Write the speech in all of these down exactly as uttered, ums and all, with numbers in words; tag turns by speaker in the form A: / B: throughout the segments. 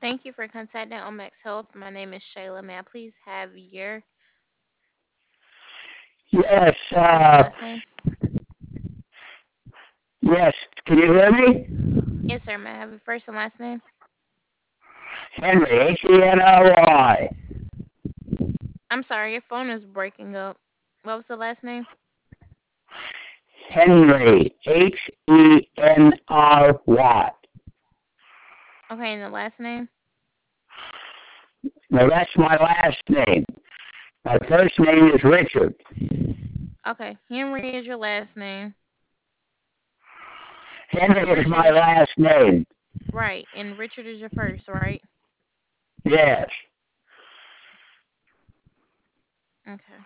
A: Thank you for contacting Omex Health. My name is Shayla. May I please have your
B: Yes,
A: first and
B: uh,
A: last name?
B: yes. Can you hear me?
A: Yes, sir. May I have your first and last name?
B: Henry, H E N R Y.
A: I'm sorry, your phone is breaking up. What was the last name?
B: Henry, H E N R Y.
A: Okay, and the last name?
B: Now that's my last name. My first name is Richard.
A: Okay, Henry is your last name.
B: Henry is
A: Richard
B: my
A: is
B: last name.
A: right, and Richard is your first, right?
B: Yes.
A: Okay.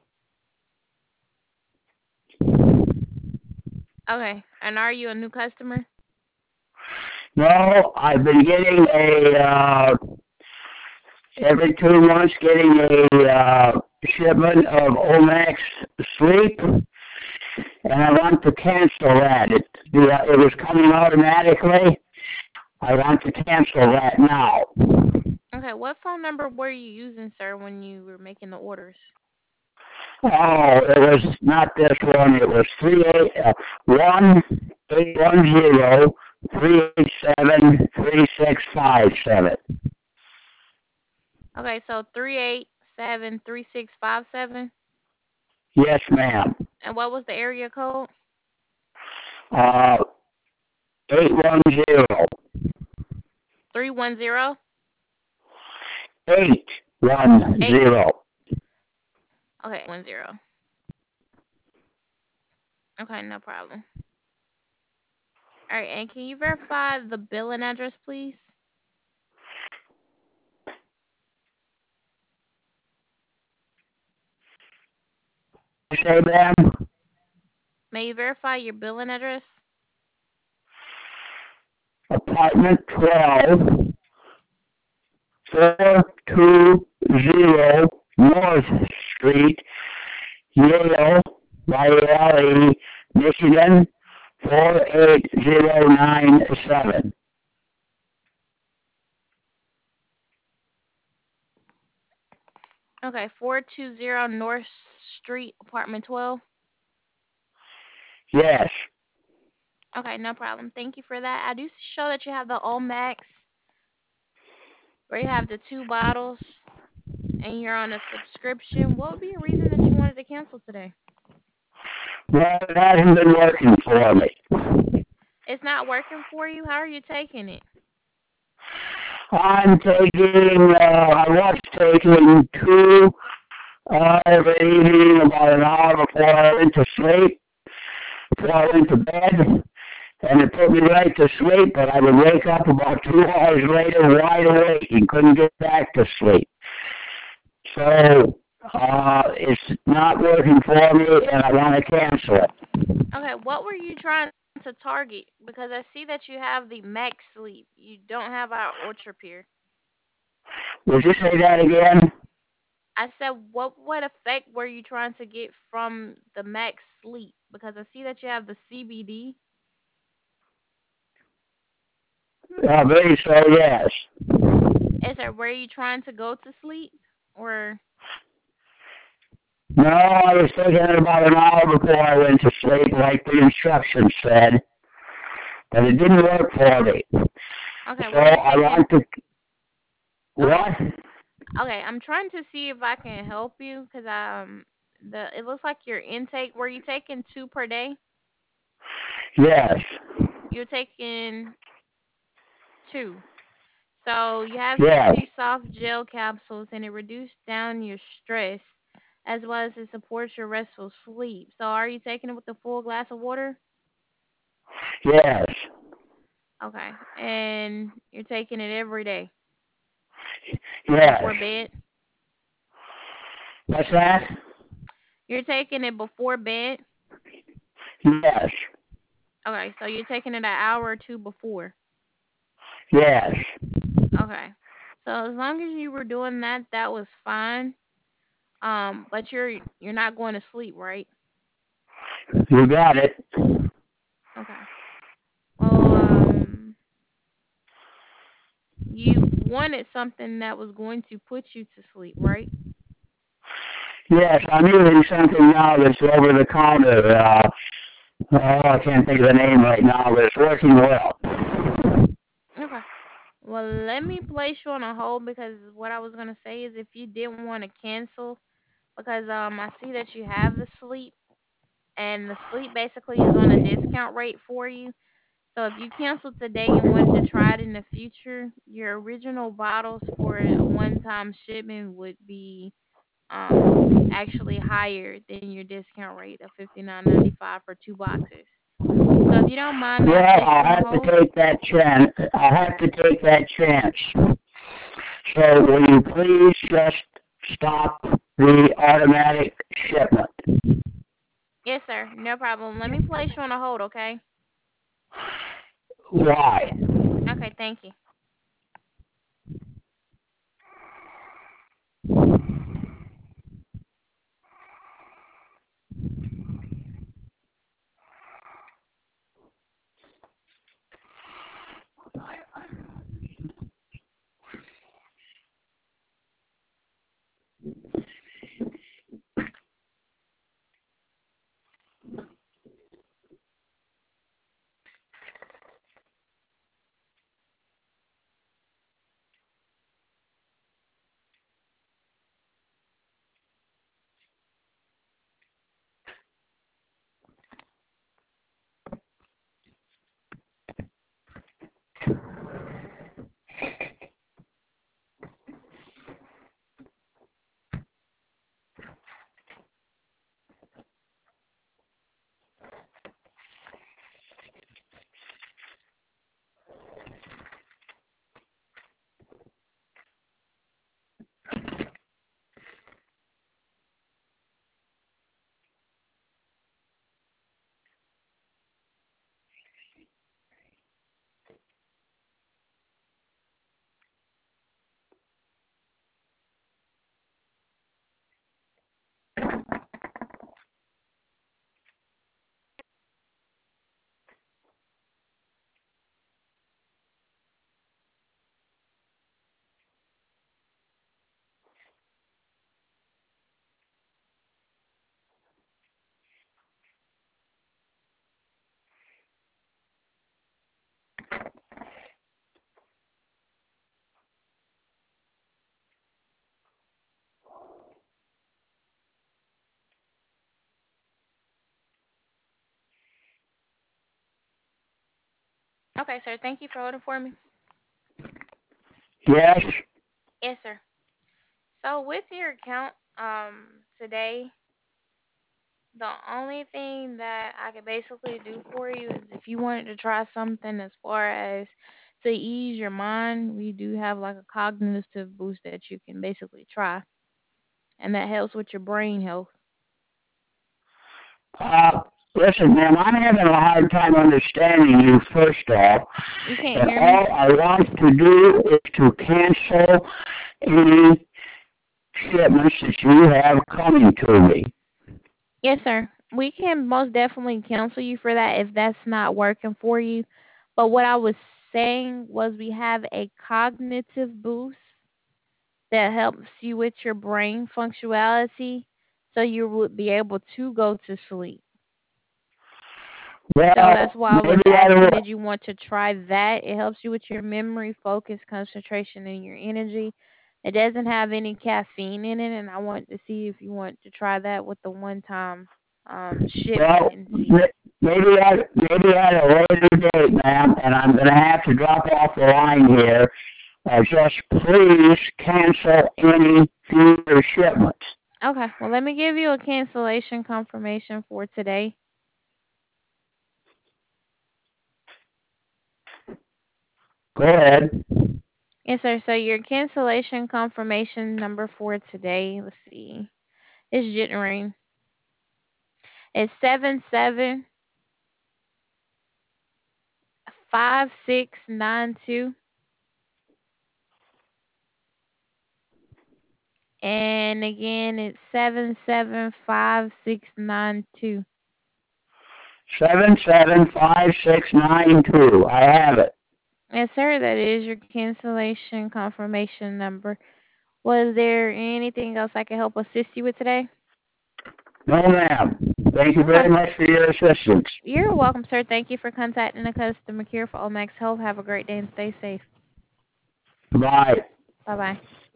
A: Okay, and are you a new customer?
B: No, I've been getting a, uh, every two months getting a, uh, shipment of Omax Sleep, and I want to cancel that. It, it was coming automatically. I want to cancel that now.
A: Okay, what phone number were you using, sir, when you were making the orders?
B: Oh, it was not this one. It was three eight uh, one eight one zero three eight seven three six five seven.
A: Okay, so three eight seven three six five seven.
B: Yes, ma'am.
A: And what was the area code?
B: Uh, eight one zero
A: three one zero?
B: eight one
A: eight.
B: zero.
A: Okay, one zero. Okay, no problem. All right, and can you verify the billing address, please?
B: Say, ma'am.
A: May you verify your billing address?
B: Apartment twelve, four two zero North Street, Yale, Y L E, Michigan, four eight zero nine seven.
A: Okay, four two zero North Street, apartment twelve.
B: Yes,
A: Okay, no problem. Thank you for that. I do show that you have the Omax, where you have the two bottles, and you're on a subscription. What would be a reason that you wanted to cancel today?
B: well, it hasn't been working for me.
A: It's not working for you? How are you taking it?
B: I'm taking, uh, I was taking two uh, every evening about an hour before I went to sleep, before I went to bed, and it put me right to sleep, but I would wake up about two hours later wide awake and couldn't get back to sleep. So, uh, it's not working for me, and I want to cancel it.
A: Okay, what were you trying to target? Because I see that you have the Max Sleep. You don't have our Ultra Pure.
B: Would you say that again?
A: I said, what what effect were you trying to get from the Max Sleep? Because I see that you have the C B D.
B: Uh, very so, yes.
A: Is there were you trying to go to sleep? Or
B: No, I was taking it about an hour before I went to sleep, like the instructions said, but it didn't work for me.
A: okay,
B: So
A: were you
B: I
A: taking
B: want to,
A: okay.
B: what?
A: Okay, I'm trying to see if I can help you because um the it looks like your intake were you taking two per day?
B: Yes,
A: You're taking two. So you have
B: yes,
A: C B D soft gel capsules and it reduces down your stress as well as it supports your restful sleep. So are you taking it with a full glass of water?
B: yes,
A: Okay. And you're taking it every day
B: yes.
A: before bed?
B: What's that?
A: You're taking it before bed?
B: Yes,
A: Okay, so you're taking it an hour or two before.
B: yes.
A: Okay. So as long as you were doing that, that was fine. Um, but you're you're not going to sleep, right?
B: You got it.
A: Okay. Well, um, you wanted something that was going to put you to sleep, right?
B: Yes, I'm using something now that's over the counter. Uh, oh, I can't think of the name right now, but it's working well.
A: Okay. Well, let me place you on a hold because what I was gonna say is if you didn't want to cancel, because um I see that you have the sleep, and the sleep basically is on a discount rate for you. So if you canceled today and wanted to try it in the future, your original bottles for a one-time shipment would be um actually higher than your discount rate of fifty-nine ninety-five for two boxes. So if you don't mind, may I
B: Well,
A: place you
B: I'll
A: on a
B: have to
A: hold?
B: take that chance. I'll have to take that chance. So will you please just stop the automatic shipment?
A: Yes, sir. No problem. Let me place you on a hold, okay?
B: Why?
A: Okay, thank you. Okay, sir. Thank you for holding for me.
B: Yes?
A: Yes, sir. So with your account, um, today, the only thing that I could basically do for you is if you wanted to try something as far as to ease your mind, we do have like a cognitive boost that you can basically try, and that helps with your brain health.
B: Uh, listen, ma'am, I'm having a hard time understanding you, first off.
A: You can't
B: And
A: hear me?
B: all I want to do is to cancel any shipments that you have coming to me.
A: Yes, sir. We can most definitely cancel you for that if that's not working for you. But what I was saying was we have a cognitive boost that helps you with your brain functionality so you would be able to go to sleep. So that's
B: Well,
A: why I was
B: maybe I
A: asking,
B: will.
A: did you want to try that? It helps you with your memory, focus, concentration, and your energy. It doesn't have any caffeine in it, and I want to see if you want to try that with the one time um, shipment
B: Well,
A: and see.
B: maybe at maybe at a later date, ma'am, and I'm going to have to drop off the line here. Uh, just please cancel any future shipments.
A: Okay, well, let me give you a cancellation confirmation for today.
B: Go ahead.
A: Yes, sir. So your cancellation confirmation number for today, let's see, it's generating. It's seven seven five six nine two, and again it's seven seven five six nine two.
B: Seven seven five six nine two. I have it.
A: Yes, sir. That is your cancellation confirmation number. Was there anything else I could help assist you with today?
B: No, ma'am. Thank you
A: Okay.
B: very much for your assistance.
A: You're welcome, sir. Thank you for contacting the customer care for Omax Health. Have a great day and stay safe.
B: Bye.
A: Bye bye.